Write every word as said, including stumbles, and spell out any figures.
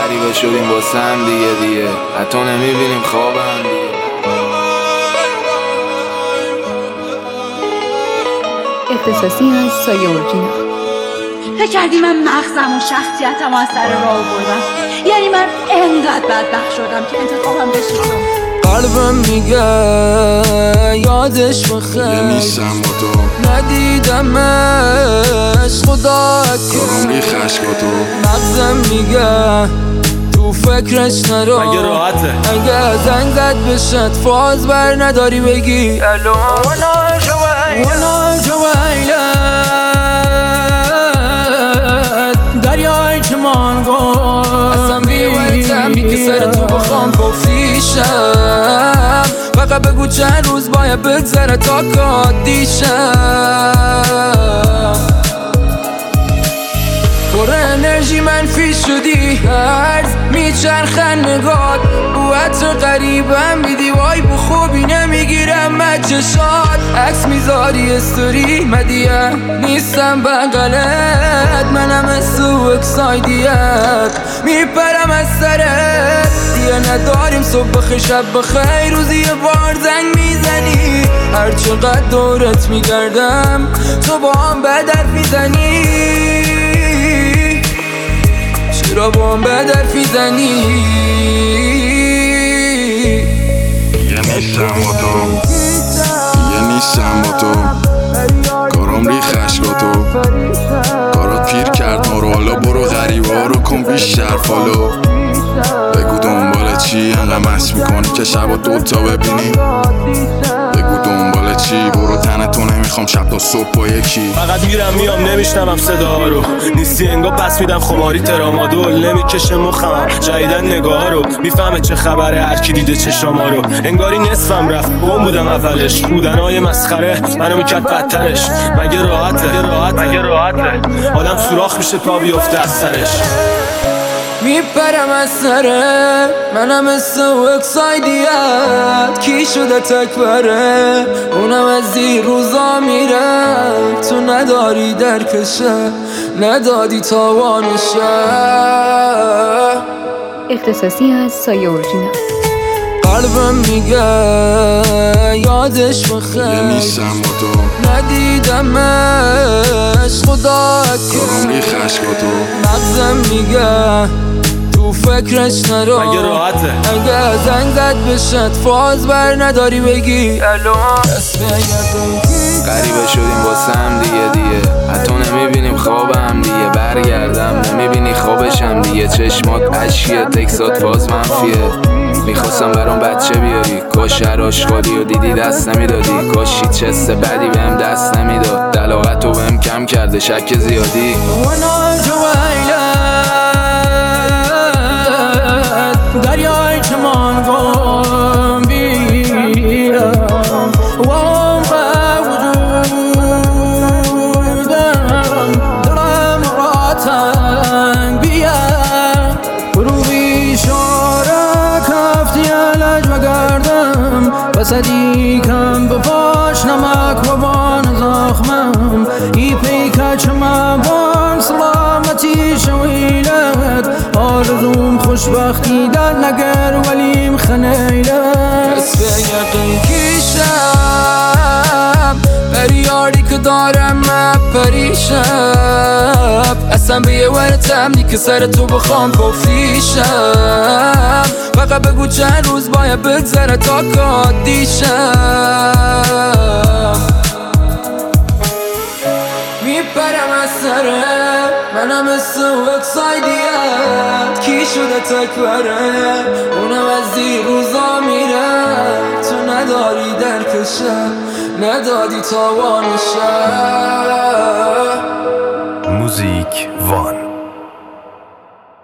غریبه شدیم واسه هم دیگه دیگه حتی نمیبینیم خواب هم دیگه. اختصاصی از سایه اورجینال. فکر کردی من مغزم و شخصیتم از سر راه آوردم؟ یعنی من انقدر بدبخت شدم که انتخابم بشم. قلبم میگه یادش بخیر نیستم با تو ندیدمش خدا کارم ریخ عشقا تو. مغزم میگه تو فکرش نرو مگه راحته اگه زنگ زد بشد فاز بر نداری بگی الو وانا جویلت دریای کمان گفت اصلا بیویتم بی که سر تو بخوام پفیشم فقط بگو چند روز باید بگذره تا کادیشم پر انرژی منفی شدی هرز میچرخن نگات او عطر قریبم بیدی وای بو خوبی نمیگیرم مچشات عکس میذاری استوری مدیه نیستم بغلت منم استو اکسایدیت میپرم از سرت دیگه نداریم صبح بخیر شب بخیر روزی یه بار زنگ میزنی هر چقدر دورت میگردم تو با هم بدر میزنی چرا با هم بدر میزنی یه نیستم با تو یه نیستم با تو کارم ریخ عشقا تو کارات پیر کرد ما رو حالا برو غریبه ها رو کن بیشتر فالو بگو دنبال چی انقدر مست میکنی که شبا دوتا ببینی بگو دنبال چی برو تنتو نمیخوام شب تا صبح با یکی فقط میرم میام نمیشنوم صدا رو نیستی انگا پس میدم خماری ترامادول نمیکشه مخم جایدن نگاه رو میفهمه چه خبره هر کی دیده چشما رو انگاری نصفم رفت بوم بودم اولش بودنهای مسخره منو میکرد بدترش مگه راحته راحت مگه راحته آدم سوراخ میشه تا بیفته از سرش میپرم از سره منم استو اکسایدیت کی شده تک بره اونم از این روزا میره تو نداری درکشه ندادی تاوانشه اختصاصی از سایه اورجینال. قلبم میگه یادش بخیر یه نیستم با تو ندیدمش خدا کارم ریخ عشقا تو. مغزم میگه تو فکرش نرو مگه راحته اگه زنگ زد بشد فاز بر نداری بگی الو غریبه شدیم واسه هم دیگه دیگه حتی نمیبینیم خواب هم دیگه برگردم نمیبینی خوابشم دیگه چشمات عشقیه تکسات فاز منفیه میخواستم برام بچه بیاری کاش هر آشغالی و دیدی دست نمیدادی کاشی چست بدی بهم دست نمیداد دلاغت رو بهم کم کرده شک زیادی دریای کمان گم بیرم وام به وجودم دلم را تنگ بیام رو بیشاره کفتی علج بگردم بسدی کم بپاش نمک و بان زخمم ای پیکه چمبان سلامتی شویلت آرزوم خوشبختی در نگر ولیم خنیلت کسب یقین کیشم پریاری که دارم من پریشم اصلا به یه ورتم نی که سر تو بخوام پفیشم فقط بگو چند روز باید بگذره تا کادیشم میپرم از سره منم استو اکسایدیت کی شده تک بره اونم از این روزا میره تو نداری درکشه ندادی تاوانشه. موزیک وان.